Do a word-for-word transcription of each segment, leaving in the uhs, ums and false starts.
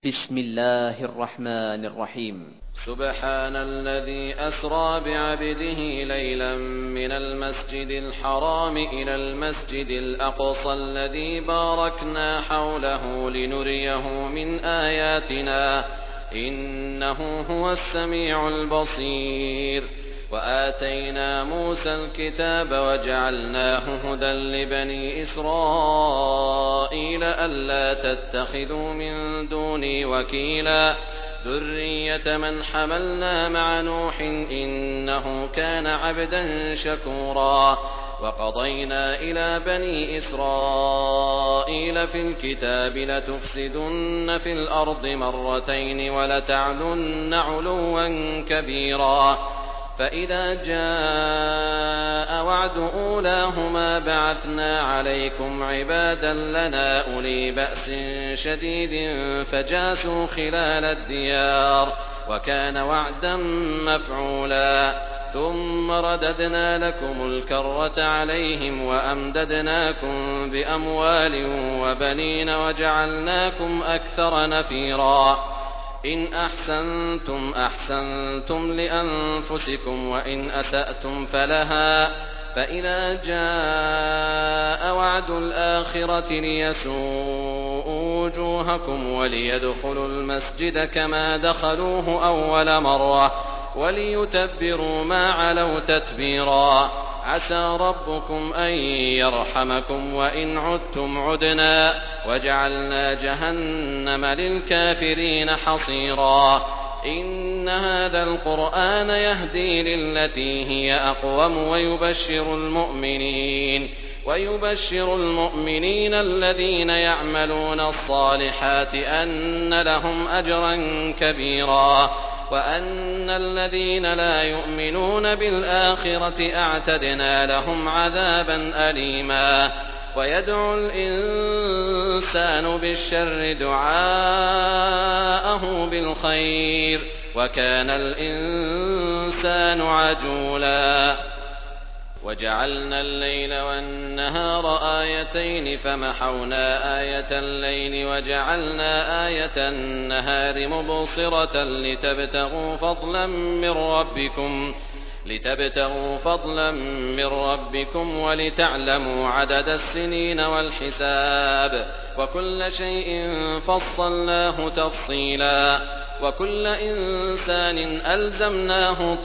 بسم الله الرحمن الرحيم. سبحان الذي أسرى بعبده ليلا من المسجد الحرام إلى المسجد الأقصى الذي باركنا حوله لنريه من آياتنا إنه هو السميع البصير. وآتينا موسى الكتاب وجعلناه هدى لبني إسرائيل ألا تتخذوا من دوني وكيلا ذرية من حملنا مع نوح إنه كان عبدا شكورا. وقضينا إلى بني إسرائيل في الكتاب لتفسدن في الأرض مرتين ولتعلن علوا كبيرا. فإذا جاء وعد أولاهما بعثنا عليكم عبادا لنا أولي بأس شديد فجاسوا خلال الديار وكان وعدا مفعولا. ثم رددنا لكم الكرة عليهم وأمددناكم بأموال وبنين وجعلناكم أكثر نفيرا. إن أحسنتم أحسنتم لأنفسكم وإن أسأتم فلها. فإذا جاء وعد الآخرة ليسوءوا وجوهكم وليدخلوا المسجد كما دخلوه أول مرة وليتبروا ما علوا تتبيرا. عسى ربكم أن يرحمكم وإن عدتم عدنا وجعلنا جهنم للكافرين حصيرا. إن هذا القرآن يهدي للتي هي أقوم ويبشر المؤمنين ويبشر المؤمنين الذين يعملون الصالحات أن لهم أجرا كبيرا. وأن الذين لا يؤمنون بالآخرة أعتدنا لهم عذابا أليما. ويدعو الإنسان بالشر دعاءه بالخير وكان الإنسان عجولا. وجعلنا الليل والنهار آيتين فمحونا آية الليل وجعلنا آية النهار مبصرة لتبتغوا فضلا من ربكم لتبتغوا فضلا من ربكم ولتعلموا عدد السنين والحساب وكل شيء فصلناه تفصيلا. وكل إنسان ألزمناه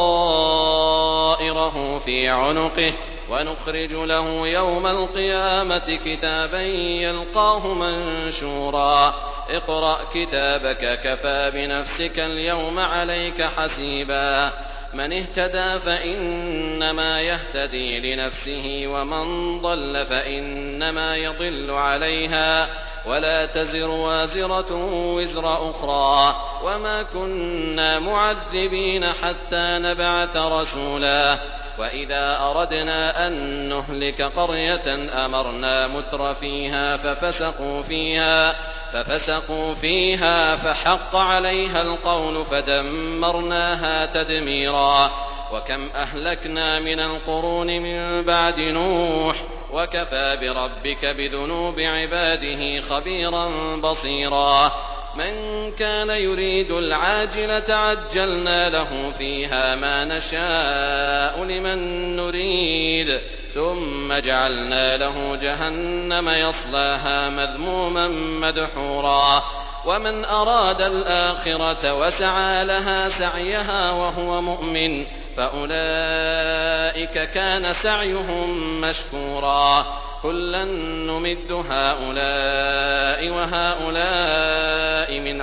طائره في عنقه ونخرج له يوم القيامة كتابا يلقاه منشورا. اقرأ كتابك كفى بنفسك اليوم عليك حسيبا. من اهتدى فإنما يهتدي لنفسه ومن ضل فإنما يضل عليها ولا تزر وازرة وزر أخرى وما كنا معذبين حتى نبعث رسولا. وإذا أردنا أن نهلك قرية أمرنا متر فيها ففسقوا فيها ففسقوا فيها فحق عليها القول فدمرناها تدميرا. وكم أهلكنا من القرون من بعد نوح وكفى بربك بذنوب عباده خبيرا بصيرا. من كان يريد العاجلة عجلنا له فيها ما نشاء لمن نريد ثم جعلنا له جهنم يصلاها مذموما مدحورا. ومن أراد الآخرة وسعى لها سعيها وهو مؤمن فأولئك كان سعيهم مشكورا. كلا نمد هؤلاء وهؤلاء من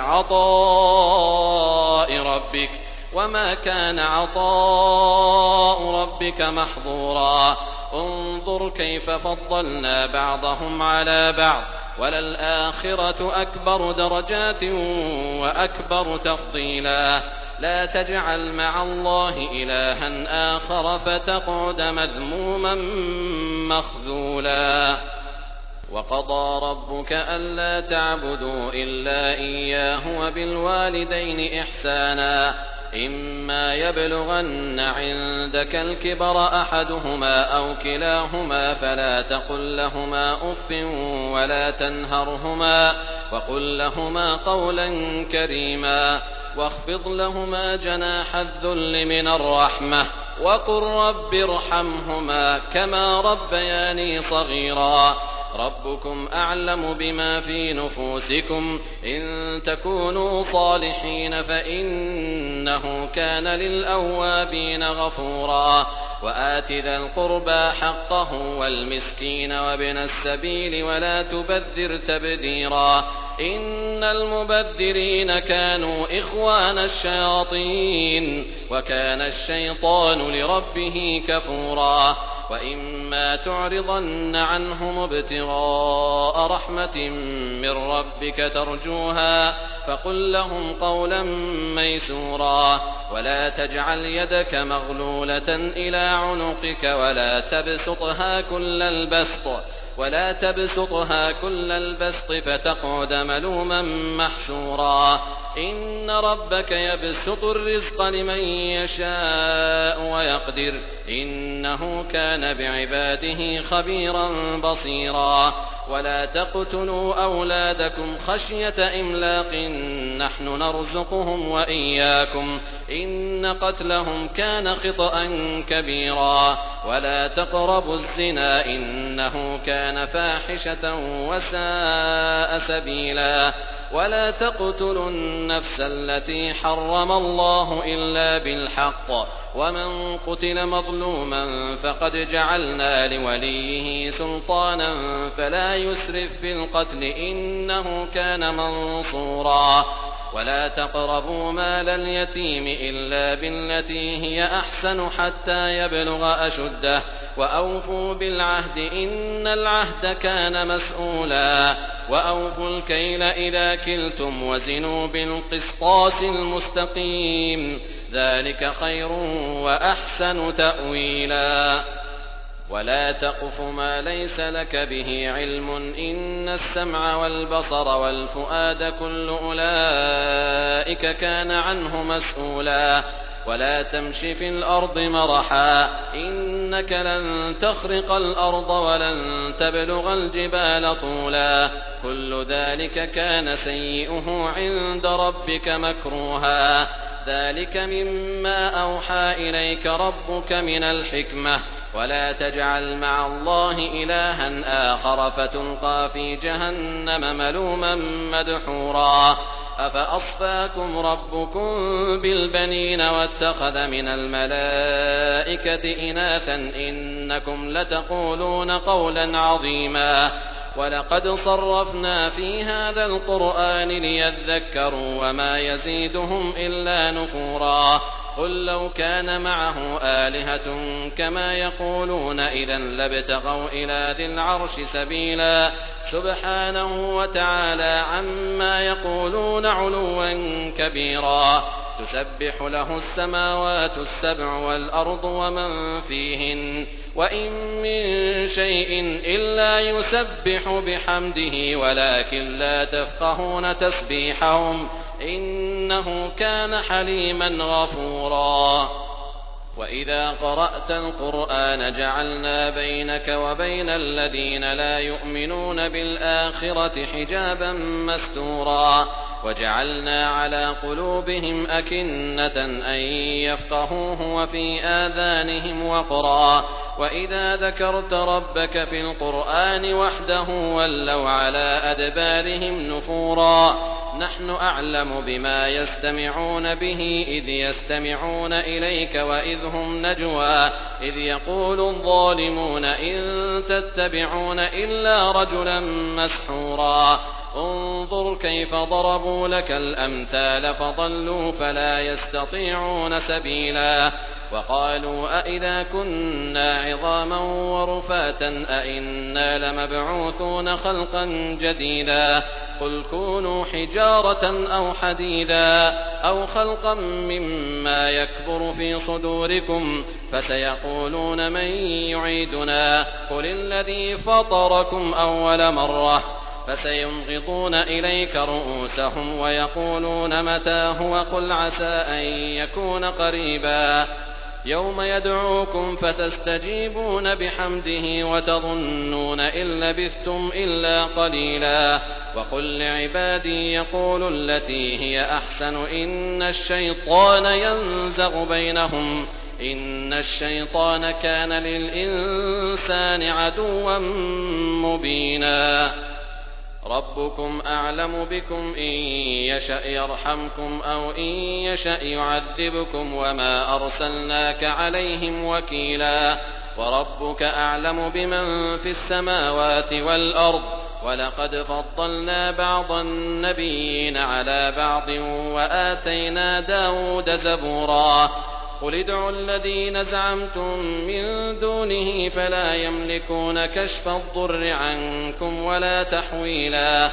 عطاء ربك وما كان عطاء ربك محظورا. انظر كيف فضلنا بعضهم على بعض وللآخرة أكبر درجات وأكبر تفضيلا. لا تجعل مع الله إلها آخر فتقعد مذموما مخذولا. وقضى ربك ألا تعبدوا إلا إياه وبالوالدين إحسانا إما يبلغن عندك الكبر أحدهما أو كلاهما فلا تقل لهما أف ولا تنهرهما وقل لهما قولا كريما واخفض لهما جناح الذل من الرحمة وقل رب ارحمهما كما ربياني صغيرا ربكم أعلم بما في نفوسكم إن تكونوا صالحين فإنه كان للأوابين غفورا وآت ذا القربى حقه والمسكين وابن السبيل ولا تبذر تبذيرا إن المبذرين كانوا إخوان الشياطين وكان الشيطان لربه كفورا وإما تعرضن عنهم ابتغاء رحمة من ربك ترجوها فقل لهم قولا ميسورا ولا تجعل يدك مغلولة إلى عنقك ولا تبسطها كل البسط ولا تبسطها كل البسط فتقعد ملوما محسورا إن ربك يبسط الرزق لمن يشاء ويقدر إنه كان بعباده خبيرا بصيرا ولا تقتلوا أولادكم خشية إملاق نحن نرزقهم وإياكم إن قتلهم كان خطأ كبيرا ولا تقربوا الزنا إنه كان فاحشة وساء سبيلا ولا تقتلوا النفس التي حرم الله إلا بالحق ومن قتل مظلوما فقد جعلنا لوليه سلطانا فلا يسرف في القتل إنه كان منصورا ولا تقربوا مال اليتيم إلا بالتي هي أحسن حتى يبلغ أشده وأوفوا بالعهد إن العهد كان مسؤولا وأوفوا الكيل إذا كلتم وزنوا بالقسطاس المستقيم ذلك خير وأحسن تأويلا ولا تقف ما ليس لك به علم إن السمع والبصر والفؤاد كل أولئك كان عنه مسؤولا ولا تمش في الأرض مرحا إنك لن تخرق الأرض ولن تبلغ الجبال طولا كل ذلك كان سيئه عند ربك مكروها ذلك مما أوحى إليك ربك من الحكمة ولا تجعل مع الله إلها آخر فتلقى في جهنم ملوما مدحورا أفأصفاكم ربكم بالبنين واتخذ من الملائكة إناثا إنكم لتقولون قولا عظيما ولقد صرفنا في هذا القرآن ليذكروا وما يزيدهم إلا نفورا قل لو كان معه آلهة كما يقولون إذا لابتغوا إلى ذي العرش سبيلا سبحانه وتعالى عما يقولون علوا كبيرا تسبح له السماوات السبع والأرض ومن فيهن وإن من شيء إلا يسبح بحمده ولكن لا تفقهون تسبيحهم إنه كان حليما غفورا وإذا قرأت القرآن جعلنا بينك وبين الذين لا يؤمنون بالآخرة حجابا مستورا وجعلنا على قلوبهم أكنة أن يفقهوه وفي آذانهم وقرا وإذا ذكرت ربك في القرآن وحده ولوا على أدبارهم نفورا نحن أعلم بما يستمعون به إذ يستمعون إليك وإذ هم نجوى إذ يقول الظالمون إن تتبعون إلا رجلا مسحورا انظر كيف ضربوا لك الأمثال فضلوا فلا يستطيعون سبيلا وقالوا أئذا كنا عظاما ورفاتا أئنا لمبعوثون خلقا جديدا قل كونوا حجارة أو حديدا أو خلقا مما يكبر في صدوركم فسيقولون من يعيدنا قل الذي فطركم أول مرة فسينغضون إليك رؤوسهم ويقولون متى هو قل عسى أن يكون قريبا يوم يدعوكم فتستجيبون بحمده وتظنون إن لبثتم إلا قليلا وقل لعبادي يقولوا التي هي أحسن إن الشيطان ينزغ بينهم إن الشيطان كان للإنسان عدوا مبينا ربكم أعلم بكم إن يشأ يرحمكم أو إن يشأ يعذبكم وما أرسلناك عليهم وكيلا وربك أعلم بمن في السماوات والأرض ولقد فضلنا بعض النبيين على بعض وآتينا داود زبورا قل ادعوا الذين زعمتم من دونه فلا يملكون كشف الضر عنكم ولا تحويلا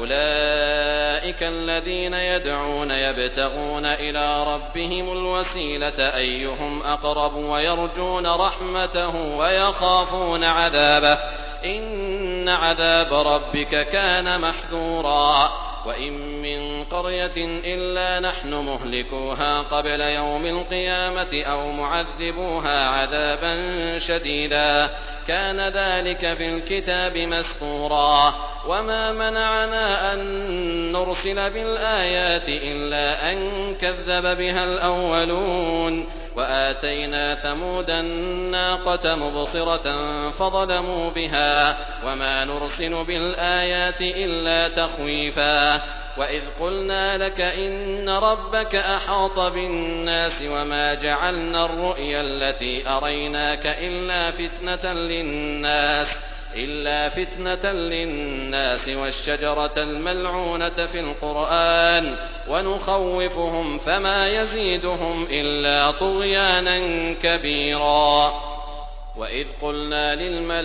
أولئك الذين يدعون يبتغون إلى ربهم الوسيلة أيهم أقرب ويرجون رحمته ويخافون عذابه إن عذاب ربك كان محذورا وإن من قرية إلا نحن مهلكوها قبل يوم القيامة أو معذبوها عذابا شديدا كان ذلك في الكتاب مسطورا وما منعنا أن نرسل بالآيات إلا أن كذب بها الأولون وآتينا ثمود الناقة مبصرة فظلموا بها وما نرسل بالآيات إلا تخويفا وإذ قلنا لك إن ربك أحاط بالناس وما جعلنا الرؤيا التي أريناك إلا فتنة للناس إلا فتنة للناس والشجرة الملعونة في القرآن ونخوفهم فما يزيدهم إلا طغيانا كبيرا وإذ قلنا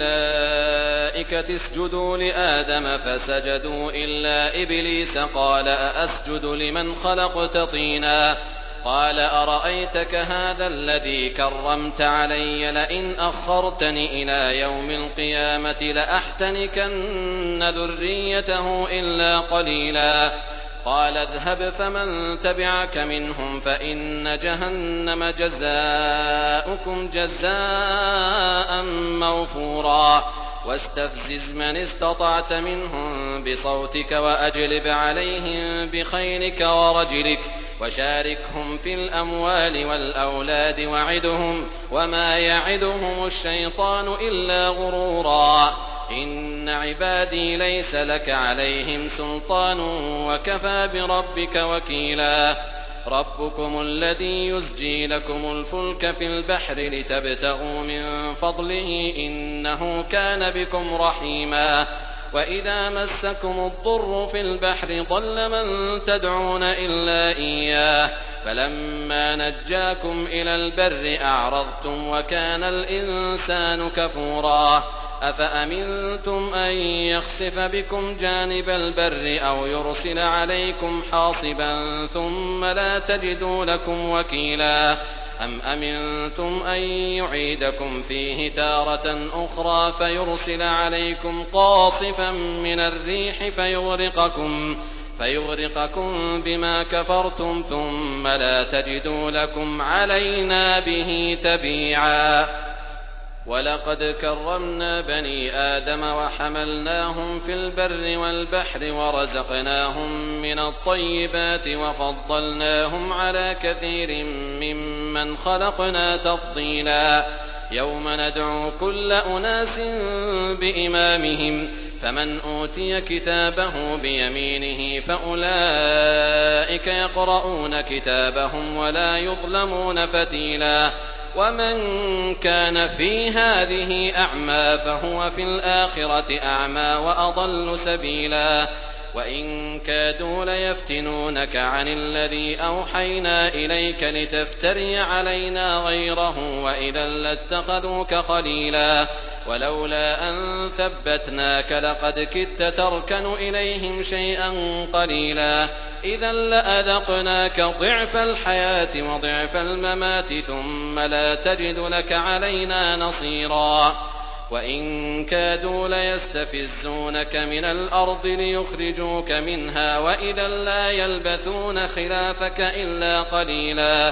للملائكة اسجدوا لآدم فسجدوا إلا إبليس قال أأسجد لمن خلقت طينا قال أرأيتك هذا الذي كرمت علي لئن أخرتني إلى يوم القيامة لأحتنكن ذريته إلا قليلا قال اذهب فمن تبعك منهم فإن جهنم جزاؤكم جزاء موفورا واستفزز من استطعت منهم بصوتك وأجلب عليهم بخيلك ورجلك وشاركهم في الأموال والأولاد وعدهم وما يعدهم الشيطان إلا غرورا إن عبادي ليس لك عليهم سلطان وكفى بربك وكيلا ربكم الذي يزجي لكم الفلك في البحر لتبتغوا من فضله إنه كان بكم رحيما وإذا مسكم الضر في البحر ضل من تدعون إلا إياه فلما نجاكم إلى البر أعرضتم وكان الإنسان كفورا أفأمنتم أن يخسف بكم جانب البر أو يرسل عليكم حاصبا ثم لا تجدوا لكم وكيلا أم أمنتم أن يعيدكم فيه تارة أخرى فيرسل عليكم قاصفا من الريح فيغرقكم فيغرقكم بما كفرتم ثم لا تجدوا لكم علينا به تبيعا ولقد كرمنا بني آدم وحملناهم في البر والبحر ورزقناهم من الطيبات وفضلناهم على كثير ممن خلقنا تفضيلا يوم ندعو كل أناس بإمامهم فمن أوتي كتابه بيمينه فأولئك يقرؤون كتابهم ولا يظلمون فتيلا ومن كان في هذه أعمى فهو في الآخرة أعمى وأضل سبيلا وإن كادوا ليفتنونك عن الذي أوحينا إليك لتفتري علينا غيره وإذا لاتخذوك خليلا ولولا أن ثبتناك لقد كدت تركن إليهم شيئا قليلا إذا لأذقناك ضعف الحياة وضعف الممات ثم لا تجد لك علينا نصيرا وإن كادوا ليستفزونك من الأرض ليخرجوك منها وإذا لا يلبثون خلافك إلا قليلا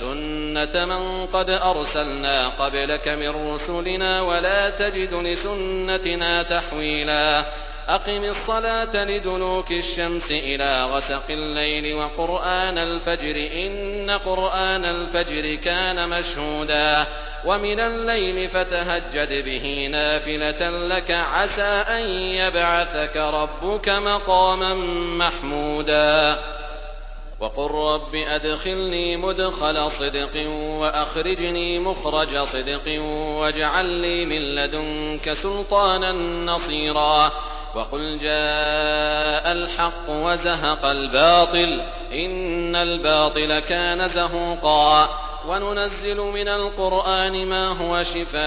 سنة من قد أرسلنا قبلك من رسلنا ولا تجد لسنتنا تحويلا أقم الصلاة لدلوك الشمس إلى غسق الليل وقرآن الفجر إن قرآن الفجر كان مشهودا ومن الليل فتهجد به نافلة لك عسى أن يبعثك ربك مقاما محمودا وقل رب أدخلني مدخل صدق وأخرجني مخرج صدق واجعل لي من لدنك سلطانا نصيرا وقل جاء الحق وزهق الباطل إن الباطل كان زهوقا وننزل من القرآن ما هو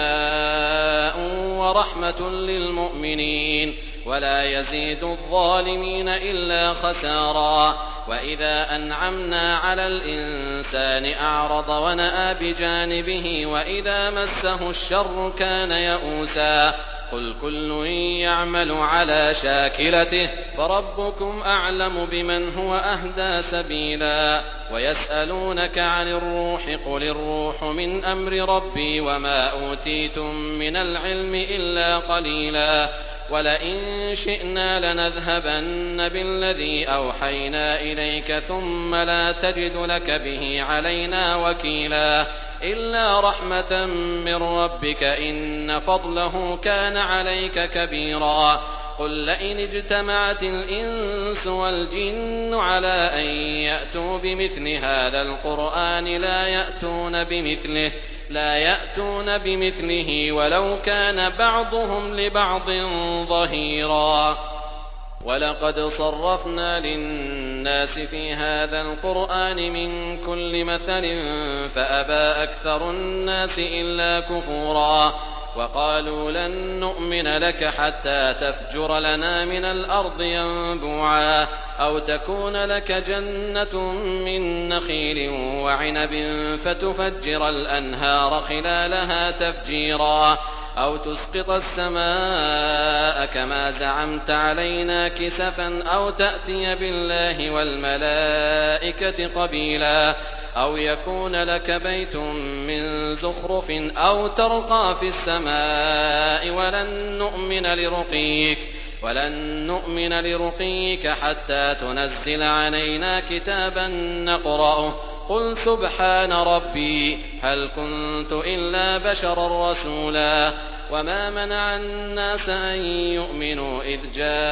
شفاء ورحمة للمؤمنين ولا يزيد الظالمين إلا خسارا وإذا أنعمنا على الإنسان أعرض ونأى بجانبه وإذا مسه الشر كان يئوسا قل كل يعمل على شاكلته فربكم أعلم بمن هو أهدى سبيلا ويسألونك عن الروح قل الروح من أمر ربي وما أوتيتم من العلم إلا قليلا ولئن شئنا لنذهبن بالذي أوحينا إليك ثم لا تجد لك به علينا وكيلا إلا رحمة من ربك إن فضله كان عليك كبيرا قل لئن اجتمعت الإنس والجن على أن يأتوا بمثل هذا القرآن لا يأتون بمثله لا يأتون بمثله ولو كان بعضهم لبعض ظهيرا ولقد صرفنا للناس في هذا القرآن من كل مثل فأبى أكثر الناس إلا كفورا وقالوا لن نؤمن لك حتى تفجر لنا من الأرض ينبوعا أو تكون لك جنة من نخيل وعنب فتفجر الأنهار خلالها تفجيرا أو تسقط السماء كما زعمت علينا كسفا أو تأتي بالله والملائكة قبيلا أو يكون لك بيت من زخرف أو ترقى في السماء ولن نؤمن لرقيك ولن نؤمن لرقيك حتى تنزل علينا كتابا نقرأه قل سبحان ربي هل كنت إلا بشرا رسولا وما منع الناس أن يؤمنوا إذ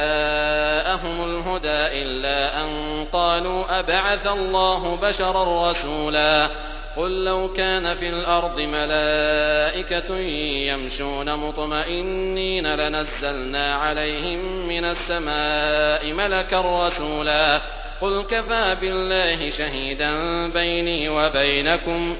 جاءهم الهدى إلا أن قالوا أبعث الله بشرا رسولا قل لو كان في الأرض ملائكة يمشون مطمئنين لنزلنا عليهم من السماء ملكا رسولا قل كفى بالله شهيدا بيني وبينكم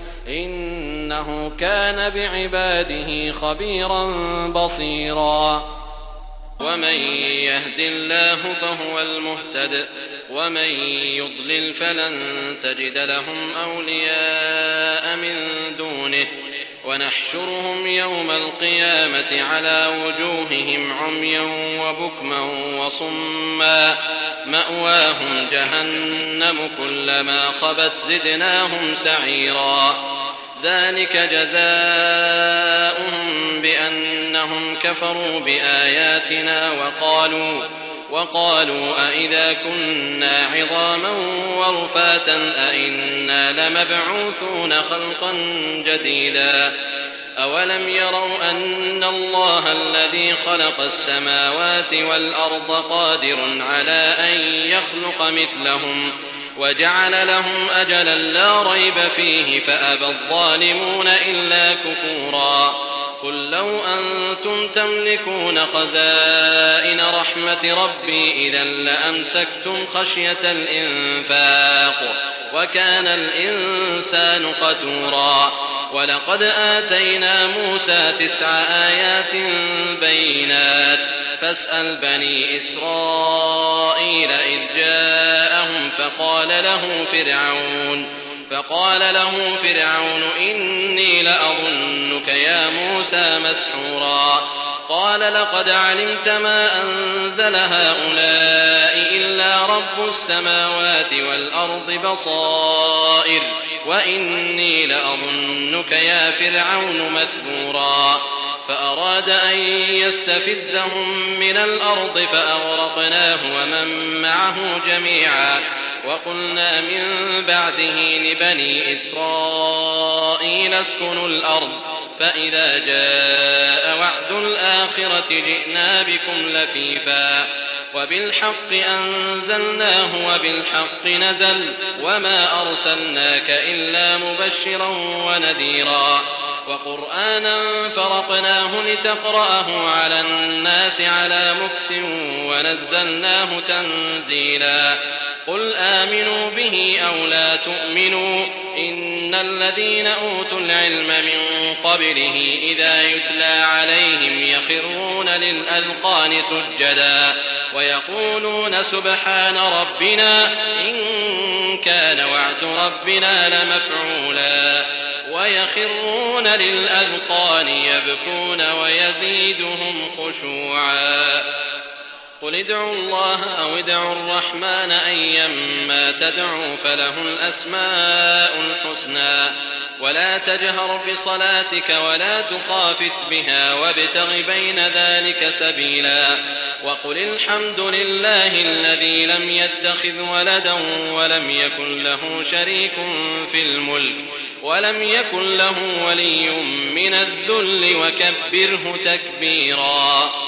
إنه كان بعباده خبيرا بصيرا ومن يهد الله فهو المهتد ومن يضلل فلن تجد لهم أولياء من دونه ونحشرهم يوم القيامة على وجوههم عميا وبكما وصما مأواهم جهنم كلما خبت زدناهم سعيرا ذلك جزاؤهم بأنهم كفروا بآياتنا وقالوا وقالوا أئذا كنا عظاما ورفاتا أئنا لمبعوثون خلقا جديدا أولم يروا أن الله الذي خلق السماوات والأرض قادر على أن يخلق مثلهم وجعل لهم أجلا لا ريب فيه فأبى الظالمون إلا كفورا قل لو أنتم تملكون خزائن رحمة ربي إذا لأمسكتم خشية الإنفاق وكان الإنسان قتورا ولقد آتينا موسى تسع آيات بينات فاسأل بني إسرائيل إذ جاءهم فقال له فرعون فقال له فرعون إني لأظنك يا موسى مسحورا قال لقد علمت ما أنزل هؤلاء إلا رب السماوات والأرض بصائر وإني لأظنك يا فرعون مثبورا فأراد أن يستفزهم من الأرض فأغرقناه ومن معه جميعا وقلنا من بعده لبني إسرائيل اسكنوا الأرض فإذا جاء وعد الآخرة جئنا بكم لفيفا وبالحق أنزلناه وبالحق نزل وما أرسلناك إلا مبشرا ونذيرا وقرآنا فرقناه لتقرأه على الناس على مكث ونزلناه تنزيلا قل آمنوا به أو لا تؤمنوا إن الذين أوتوا العلم من قبله إذا يتلى عليهم يخرون للأذقان سجدا ويقولون سبحان ربنا إن كان وعد ربنا لمفعولا ويخرون للأذقان يبكون ويزيدهم خشوعا قل ادعوا الله أو ادعوا الرحمن أيما تدعوا فله الأسماء الحسنى ولا تجهر بصلاتك ولا تخافت بها وابتغ بين ذلك سبيلا وقل الحمد لله الذي لم يتخذ ولدا ولم يكن له شريك في الملك ولم يكن له ولي من الذل وكبره تكبيرا